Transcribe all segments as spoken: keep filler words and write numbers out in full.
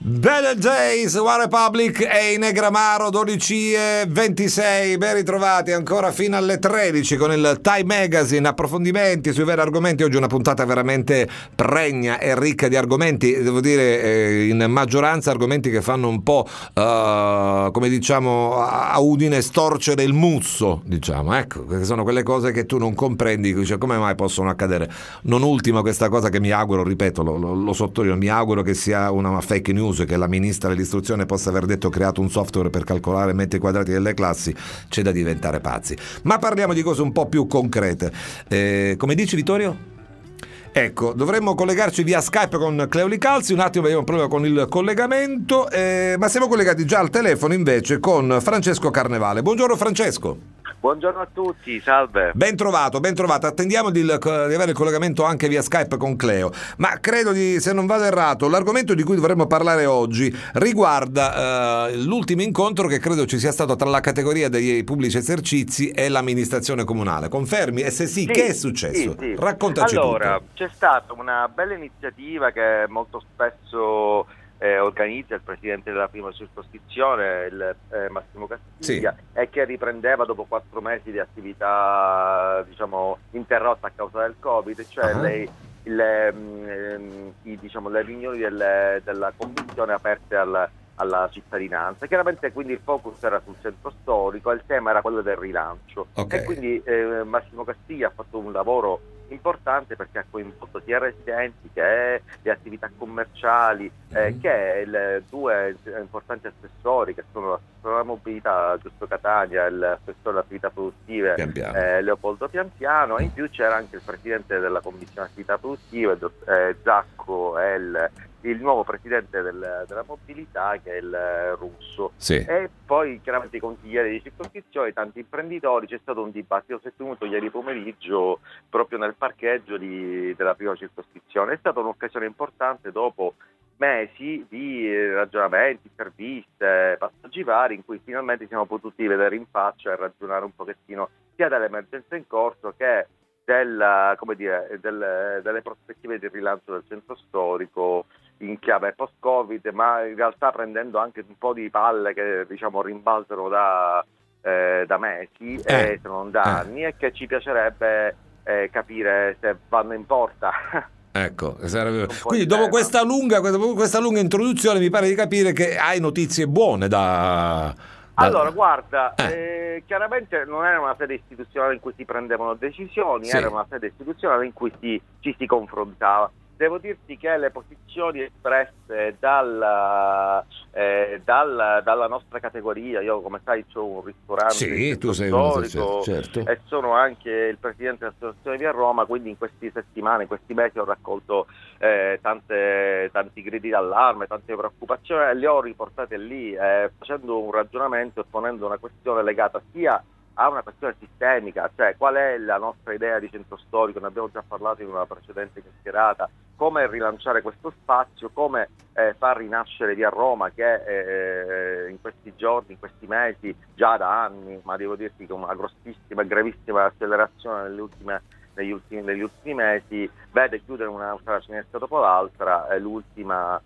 Better Days, One Republic e in Negramaro, dodici e ventisei. Ben ritrovati ancora fino alle tredici con il Time Magazine, approfondimenti sui veri argomenti. Oggi una puntata veramente pregna e ricca di argomenti, devo dire eh, in maggioranza argomenti che fanno un po' uh, come diciamo a Udine storcere il musso, diciamo, ecco, che sono quelle cose che tu non comprendi, cioè, come mai possono accadere. Non ultima questa cosa che mi auguro, ripeto, lo, lo, lo sottolineo, mi auguro che sia una fake news, che la ministra dell'istruzione possa aver detto ho creato un software per calcolare metri quadrati delle classi. C'è da diventare pazzi. Ma parliamo di cose un po' più concrete. Eh, come dici, Vittorio? Ecco, dovremmo collegarci via Skype con Cleo Licalzi. Un attimo, vediamo un problema con il collegamento, eh, ma siamo collegati già al telefono invece con Francesco Carnevale. Buongiorno Francesco. Buongiorno a tutti, salve. Ben trovato, ben trovato. Attendiamo di, di avere il collegamento anche via Skype con Cleo. Ma credo, di, se non vado errato, l'argomento di cui dovremmo parlare oggi riguarda uh, l'ultimo incontro che credo ci sia stato tra la categoria dei pubblici esercizi e l'amministrazione comunale. Confermi? E se sì, sì, che è successo? Sì, sì. Raccontaci allora, tutto. C'è stata una bella iniziativa che molto spesso Eh, organizza il presidente della prima circoscrizione, il, eh, Massimo Castiglia, sì. E che riprendeva dopo quattro mesi di attività, diciamo, interrotta a causa del Covid, cioè uh-huh. le, le, ehm, i, diciamo, le riunioni delle, della commissione aperte al, alla cittadinanza. Chiaramente quindi il focus era sul centro storico e il tema era quello del rilancio. Okay. E quindi eh, Massimo Castiglia ha fatto un lavoro importante perché ha coinvolto sia residenti che le attività commerciali, eh, mm-hmm. che le due importanti assessori che sono l'assessore alla mobilità Giusto Catania e l'assessore alle attività produttive Pian eh, Leopoldo Pianpiano, e in più c'era anche il presidente della commissione attività produttive eh, Zacco e il il nuovo presidente del, della mobilità che è il Russo, sì. E poi chiaramente i consiglieri di circoscrizione, tanti imprenditori. C'è stato un dibattito, si è tenuto ieri pomeriggio proprio nel parcheggio di, della prima circoscrizione. È stata un'occasione importante dopo mesi di ragionamenti, interviste, passaggi vari, in cui finalmente siamo potuti vedere in faccia e ragionare un pochettino sia dell'emergenza in corso che della, come dire, del, delle prospettive di rilancio del centro storico in chiave post-Covid, ma in realtà prendendo anche un po' di palle che, diciamo, rimbalzano da, eh, da mesi, eh, e se non da eh. anni, e che ci piacerebbe eh, capire se vanno in porta. Ecco, quindi dopo questa lunga, questa lunga introduzione mi pare di capire che hai notizie buone da... da... Allora, guarda, eh. Eh, chiaramente non era una sede istituzionale in cui si prendevano decisioni, sì. Era una sede istituzionale in cui si, ci si confrontava. Devo dirti che le posizioni espresse dalla, eh, dalla, dalla nostra categoria, io come sai ho un ristorante sì, tu sei storico, uno, certo. E sono anche il presidente dell'associazione via Roma, quindi in queste settimane, in questi mesi ho raccolto eh, tante, tanti gridi d'allarme, tante preoccupazioni, e le ho riportate lì eh, facendo un ragionamento e ponendo una questione legata sia a una questione sistemica, cioè qual è la nostra idea di centro storico. Ne abbiamo già parlato in una precedente chiacchierata, come rilanciare questo spazio, come eh, far rinascere via Roma che eh, in questi giorni, in questi mesi, già da anni, ma devo dirti con una grossissima e gravissima accelerazione nelle ultime, negli, ultimi, negli ultimi mesi, vede chiudere un'altra finestra dopo l'altra, eh, l'ultima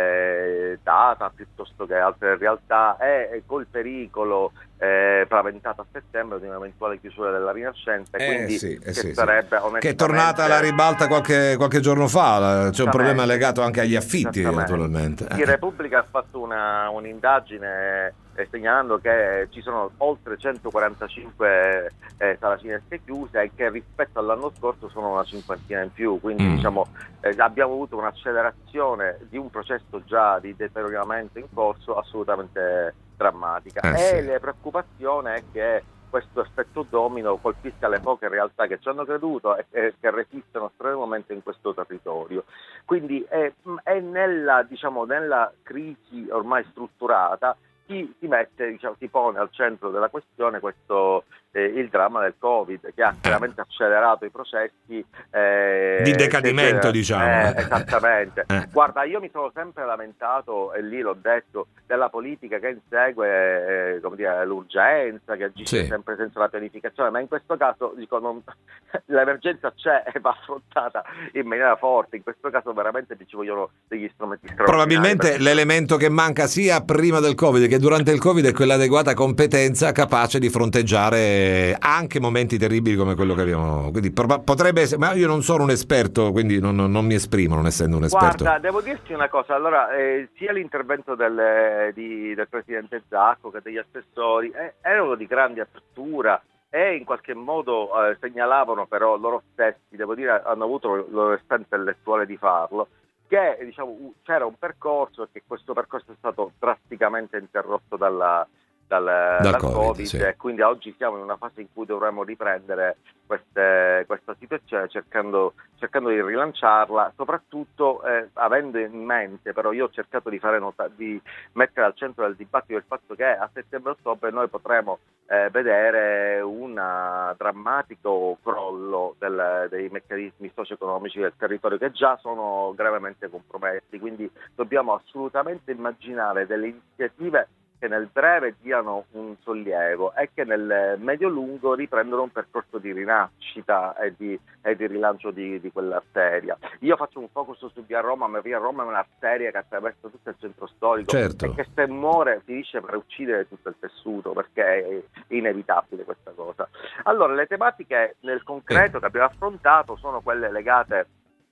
eh, data piuttosto che altre realtà, e col pericolo eh, paventato a settembre di un'eventuale chiusura della Rinascenza, eh, quindi sì, eh, che sì, sarebbe sì. Che è tornata alla ribalta qualche, qualche giorno fa. C'è un problema legato anche agli affitti, naturalmente. Eh. Il Repubblica ha fatto una, un'indagine eh, segnalando che ci sono oltre centoquarantacinque eh, sala cinesche chiuse e che rispetto all'anno scorso sono una cinquantina in più, quindi mm. diciamo eh, abbiamo avuto un'accelerazione di un processo già di deterioramento in corso assolutamente drammatica, eh, e sì. La preoccupazione è che questo effetto domino colpisca le poche realtà che ci hanno creduto e, e che resistono strenuamente in questo territorio. Quindi è, è nella, diciamo, nella crisi ormai strutturata si, si mette, diciamo, si pone al centro della questione questo, eh, il dramma del Covid, che ha chiaramente accelerato i processi eh, di decadimento, che, diciamo. Eh, esattamente. Eh. Guarda, io mi sono sempre lamentato, e lì l'ho detto, della politica che insegue eh, come dire, l'urgenza, che agisce Sì. sempre senza la pianificazione, ma in questo caso dico, non, l'emergenza c'è e va affrontata in maniera forte. In questo caso veramente ci vogliono degli strumenti straordinari. Probabilmente perché... l'elemento che manca sia prima del Covid che durante il Covid è quell'adeguata competenza capace di fronteggiare anche momenti terribili come quello che abbiamo. Quindi potrebbe essere, ma io non sono un esperto, quindi non, non mi esprimo, non essendo un esperto. Guarda, devo dirti una cosa, allora eh, sia l'intervento del, di, del presidente Zacco che degli assessori eh, erano di grande apertura e in qualche modo eh, segnalavano, però loro stessi, devo dire, hanno avuto l'onestà intellettuale di farlo, che diciamo c'era un percorso e che questo percorso è stato drasticamente interrotto dalla dal, dal, dal Covid, COVID sì. E quindi oggi siamo in una fase in cui dovremmo riprendere queste, questa situazione cercando, cercando di rilanciarla, soprattutto eh, avendo in mente, però io ho cercato di fare nota, di mettere al centro del dibattito il fatto che a settembre-ottobre noi potremo eh, vedere un drammatico crollo del, dei meccanismi socio-economici del territorio che già sono gravemente compromessi, quindi dobbiamo assolutamente immaginare delle iniziative che nel breve diano un sollievo e che nel medio-lungo riprendono un percorso di rinascita e di, e di rilancio di, di quell'arteria. Io faccio un focus su via Roma, ma via Roma è un'arteria che attraversa tutto il centro storico, certo. E che se muore finisce per uccidere tutto il tessuto, perché è inevitabile questa cosa. Allora, le tematiche nel concreto eh. che abbiamo affrontato sono quelle legate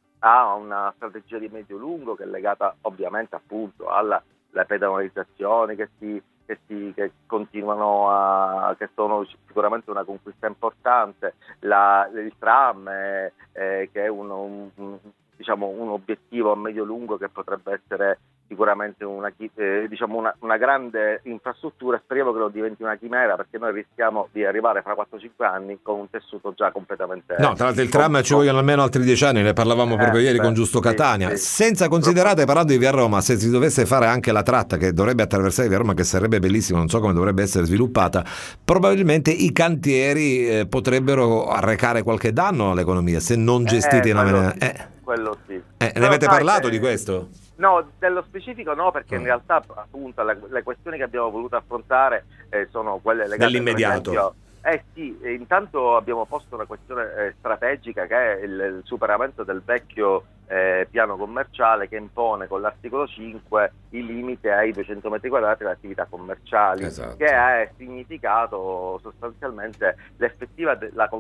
a una strategia di medio-lungo, che è legata ovviamente appunto alla le pedonalizzazioni che si, che si che continuano a che sono sicuramente una conquista importante, la, il tram eh, eh, che è un, un, un, diciamo un obiettivo a medio lungo che potrebbe essere sicuramente una, eh, diciamo una, una grande infrastruttura. Speriamo che non diventi una chimera, perché noi rischiamo di arrivare fra quattro cinque anni con un tessuto già completamente no, tra l'altro il tram com- ci vogliono almeno altri dieci anni, ne parlavamo eh, proprio ieri beh, con Giusto Catania, sì, sì. Senza considerare, parlando di via Roma, se si dovesse fare anche la tratta che dovrebbe attraversare via Roma, che sarebbe bellissima, non so come dovrebbe essere sviluppata, probabilmente i cantieri eh, potrebbero arrecare qualche danno all'economia se non gestiti eh, in una maniera sì, eh. quello sì. Eh, ne avete parlato che... di questo? No, dello specifico no, perché oh. in realtà appunto le, le questioni che abbiamo voluto affrontare eh, sono quelle legate dell'immediato. Per esempio, eh sì, intanto abbiamo posto una questione eh, strategica, che è il, il superamento del vecchio eh, piano commerciale, che impone con l'articolo cinque il limite ai duecento metri quadrati delle attività commerciali, esatto. Che ha significato sostanzialmente l'effettiva la,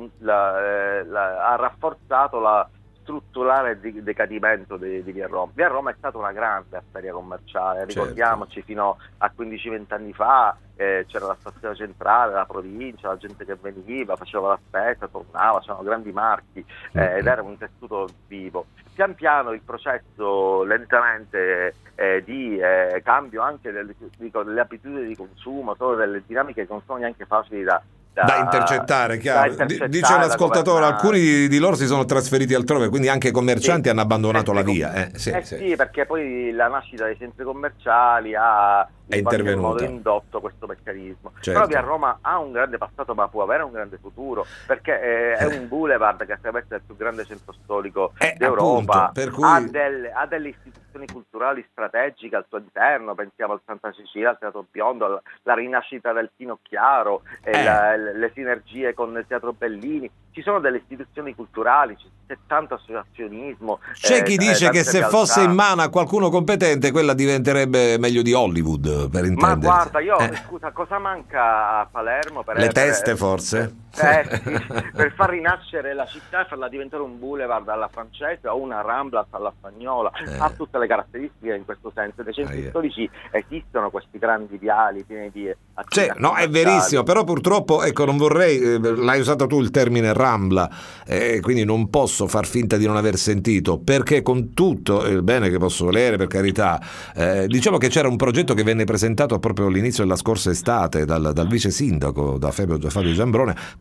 la, la, ha rafforzato la strutturale di decadimento di, di via Roma. Via Roma è stata una grande arteria commerciale, ricordiamoci, certo. Fino a quindici venti anni fa eh, c'era la stazione centrale, la provincia, la gente che veniva, faceva la spesa, tornava, c'erano grandi marchi eh, ed era un tessuto vivo. Pian piano il processo lentamente eh, di eh, cambio anche delle, dico, delle abitudini di consumo, solo delle dinamiche che non sono neanche facili da Da, da intercettare, chiaro. Da intercettare, dice l'ascoltatore, alcuni di, di loro si sono trasferiti altrove, quindi anche i commercianti sì, hanno abbandonato la via. Eh, sì, eh sì. sì, perché poi la nascita dei centri commerciali ha è in qualche intervenuta. modo indotto questo meccanismo. Certo. Però via Roma ha un grande passato, ma può avere un grande futuro, perché eh, è un boulevard che attraversa il più grande centro storico eh, d'Europa, appunto, per cui... ha, delle, ha delle istituzioni culturali strategiche al suo interno, pensiamo al Santa Cecilia, al Teatro Biondo, alla, la rinascita del Pino Chiaro, eh. la, le sinergie con il Teatro Bellini. Ci sono delle istituzioni culturali, c'è tanto associazionismo. C'è eh, chi dice che se realtà. fosse in mano a qualcuno competente, quella diventerebbe meglio di Hollywood, per intendersi. Ma guarda, io eh. scusa, cosa manca a Palermo? Per, Le per, teste, per, forse? Eh, sì, per far rinascere la città e farla diventare un boulevard alla francese o una Rambla alla spagnola. Eh. Ha tutte le caratteristiche in questo senso. Nei centri ah, yeah. storici esistono questi grandi viali pieni di Sì, no, è verissimo, però purtroppo, ecco, non vorrei, eh, l'hai usato tu il termine Rambla, eh, quindi non posso far finta di non aver sentito, perché con tutto il bene che posso volere, per carità, eh, diciamo che c'era un progetto che venne presentato proprio all'inizio della scorsa estate dal, dal vice sindaco, da Fabio, da Fabio Giambrone, con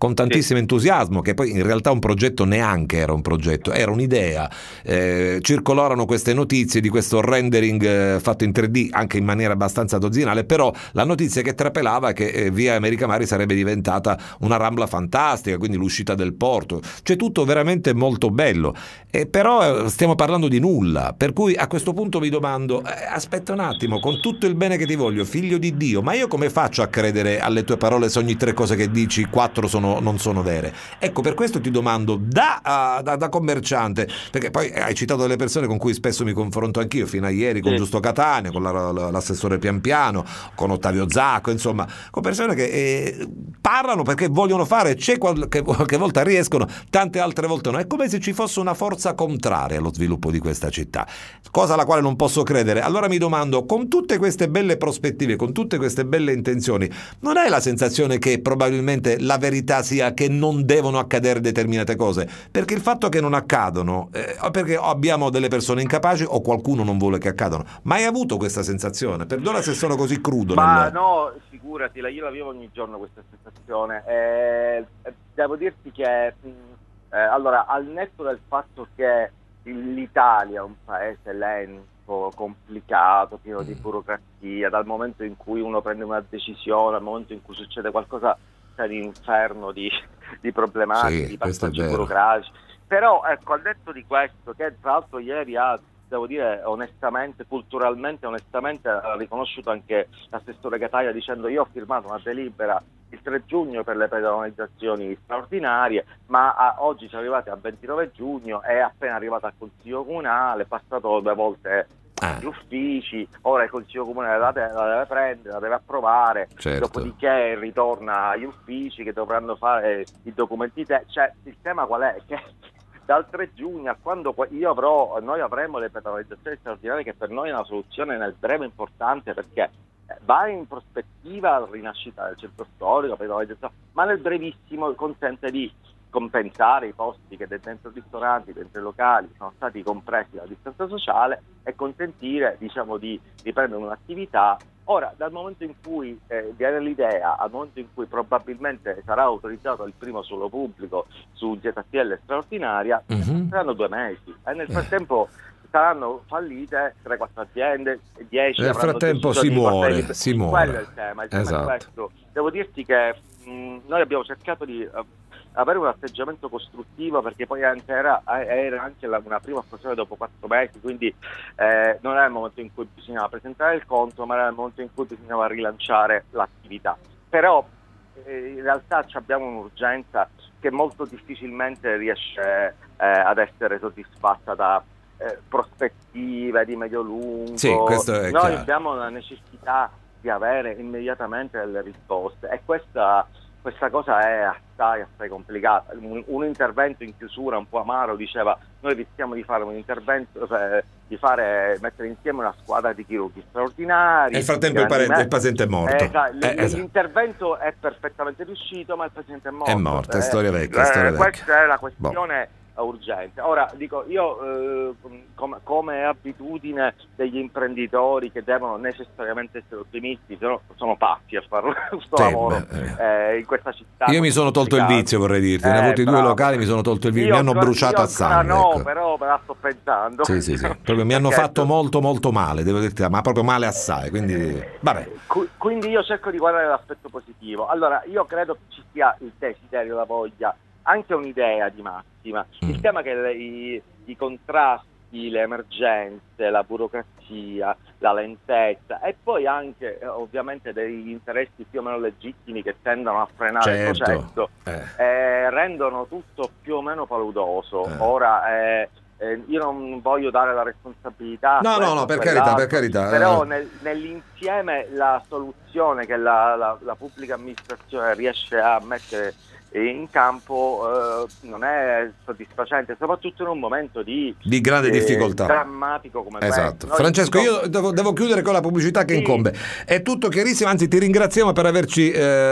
con tantissimo sì. entusiasmo, che poi in realtà un progetto neanche era un progetto, era un'idea. Eh, circolarono queste notizie di questo rendering eh, fatto in tre D, anche in maniera abbastanza dozzinale, però la notizia che trapelava è che eh, via America Mari sarebbe diventata una rambla fantastica, quindi l'uscita del porto, cioè tutto veramente molto bello. Eh, però eh, stiamo parlando di nulla, per cui a questo punto mi domando, eh, aspetta un attimo, con tutto il bene che ti voglio, figlio di Dio, ma io come faccio a credere alle tue parole se ogni tre cose che dici quattro sono, non sono vere? Ecco, per questo ti domando da, da, da commerciante, perché poi hai citato delle persone con cui spesso mi confronto anch'io, fino a ieri con sì. Giusto Catania, con la, la, l'assessore Pianpiano, con Ottavio Zacco, insomma, con persone che eh, parlano perché vogliono fare, c'è qualche, qualche volta riescono, tante altre volte no. È come se ci fosse una forza contraria allo sviluppo di questa città, cosa alla quale non posso credere. Allora mi domando, con tutte queste belle prospettive, con tutte queste belle intenzioni, non hai la sensazione che probabilmente la verità sia che non devono accadere determinate cose? Perché il fatto che non accadono, eh, perché abbiamo delle persone incapaci o qualcuno non vuole che accadano. Mai avuto questa sensazione? Perdona se sono così crudo. Ma nel... no, figurati, io la vivo ogni giorno questa sensazione. Eh, devo dirti che eh, allora, al netto del fatto che l'Italia è un paese lento, complicato, pieno di burocrazia, dal momento in cui uno prende una decisione, al momento in cui succede qualcosa, c'è l'inferno di, di problematiche, sì, di passaggi burocratici. Però ecco, al netto di questo, che tra l'altro ieri ha, devo dire onestamente, culturalmente onestamente, ha riconosciuto anche l'assessore Gataia dicendo: io ho firmato una delibera il tre giugno per le pedonalizzazioni straordinarie, ma a, oggi siamo arrivati al ventinove giugno, è appena arrivata al Consiglio Comunale, è passato due volte ah. gli uffici, ora il Consiglio Comunale la, de- la deve prendere, la deve approvare, certo. Dopodiché ritorna agli uffici che dovranno fare i documenti te- cioè il tema qual è? Che dal tre giugno a quando io avrò, noi avremo le pedonalizzazioni straordinarie, che per noi è una soluzione nel breve importante, perché va in prospettiva la rinascita del centro storico, ma nel brevissimo consente di compensare i posti che dentro i ristoranti, dentro i locali sono stati compressi dalla distanza sociale e consentire, diciamo, di riprendere un'attività. Ora, dal momento in cui eh, viene l'idea, al momento in cui probabilmente sarà autorizzato il primo suolo pubblico su Z T L straordinaria, mm-hmm. saranno due mesi e nel frattempo saranno fallite tre quattro aziende, dieci. Nel frattempo si muore, si muore. Quello è il tema, il tema esatto. è questo. Devo dirti che mh, noi abbiamo cercato di uh, avere un atteggiamento costruttivo, perché poi anche era, era anche la, una prima occasione dopo quattro mesi, quindi eh, non era il momento in cui bisognava presentare il conto, ma era il momento in cui bisognava rilanciare l'attività. Però eh, in realtà abbiamo un'urgenza che molto difficilmente riesce eh, ad essere soddisfatta da Eh, prospettive di medio-lungo. Sì, questo è Noi chiaro. abbiamo la necessità di avere immediatamente delle risposte e questa, questa cosa è assai, assai complicata. Un, un intervento in chiusura un po' amaro diceva: noi rischiamo di fare un intervento, cioè, di fare mettere insieme una squadra di chirurghi straordinari. Nel frattempo il, pare- il paziente è morto. Eh, sa, l- eh, esatto. L'intervento è perfettamente riuscito, ma il paziente è morto. È morto, eh, è storia vecchia, è eh, storia vecchia. Questa è la questione. Boh. Urgente. Ora dico io, eh, com- come abitudine degli imprenditori che devono necessariamente essere ottimisti, sono, sono pazzi a fare questo sì, lavoro beh, eh, in questa città. Io mi sono tolto il vizio, vorrei dirti, ne ho eh, avuti bravo. due locali, mi sono tolto il vizio, io mi hanno ancora, bruciato io a sangue. No, ecco. però me la sto pensando. Sì, sì, sì. Proprio mi hanno fatto molto molto male, devo dirti, ma proprio male assai, quindi vabbè. Qu- quindi io cerco di guardare l'aspetto positivo. Allora, io credo che ci sia il desiderio, la voglia, anche un'idea di massima. Mm. Il tema è che le, i, i contrasti, le emergenze, la burocrazia, la lentezza e poi anche eh, ovviamente degli interessi più o meno legittimi che tendono a frenare certo. il processo eh. Eh, rendono tutto più o meno paludoso. Eh. Ora eh, eh, io non voglio dare la responsabilità, no no no per carità per carità però eh. nel, nell'insieme la soluzione che la, la, la pubblica amministrazione riesce a mettere in campo eh, non è soddisfacente, soprattutto in un momento di, di grande eh, difficoltà, drammatico come esatto. questo. Francesco, io devo, devo chiudere con la pubblicità che sì. incombe. È tutto chiarissimo, anzi ti ringraziamo per averci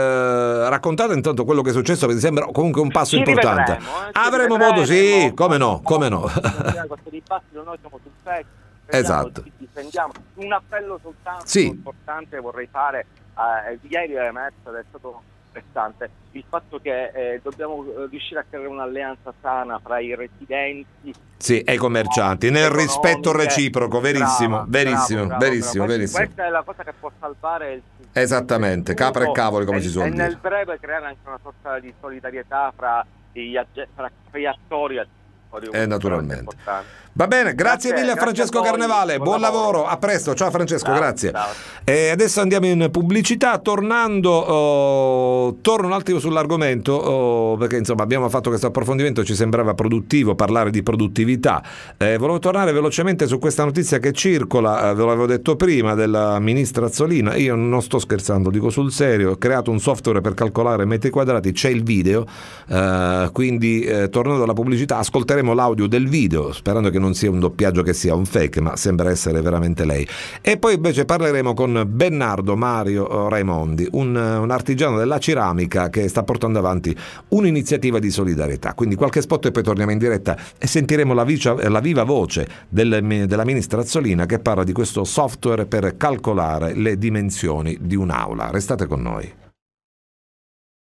eh, raccontato intanto quello che è successo, perché sembra comunque un passo ci importante. Rivedremo, eh, Avremo modo, sì, come no, come no. Questo dibattito noi siamo sul pezzo, esatto. Difendiamo. Un appello soltanto sì. importante vorrei fare. Eh, ieri è emerso ed è stato pressante, il fatto che eh, dobbiamo riuscire a creare un'alleanza sana fra i residenti sì, e i commercianti, nel rispetto reciproco, verissimo, brava, verissimo, bravo, bravo, verissimo, bravo. verissimo. Questa è la cosa che può salvare il esattamente, il capra e cavoli, come e, si suol e dire. nel breve creare anche una sorta di solidarietà fra gli, agge- fra gli attori. Eh, naturalmente. Va bene, grazie, grazie mille a Francesco grazie a Carnevale, buon, buon lavoro. lavoro, a presto, ciao Francesco, ciao, grazie. Ciao. E adesso andiamo in pubblicità, tornando, oh, torno un attimo sull'argomento, oh, perché insomma abbiamo fatto questo approfondimento, ci sembrava produttivo parlare di produttività. Eh, volevo tornare velocemente su questa notizia che circola, eh, ve l'avevo detto prima, della ministra Azzolina. Io non sto scherzando, dico sul serio, ho creato un software per calcolare metri quadrati, c'è il video, eh, quindi eh, tornando alla pubblicità ascolteremo l'audio del video, sperando che non sia un doppiaggio, che sia un fake, ma sembra essere veramente lei. E poi invece parleremo con Bernardo Mario Raimondi, un, un artigiano della ceramica che sta portando avanti un'iniziativa di solidarietà. Quindi qualche spot e poi torniamo in diretta e sentiremo la, vicia, la viva voce del, della ministra Azzolina che parla di questo software per calcolare le dimensioni di un'aula. Restate con noi.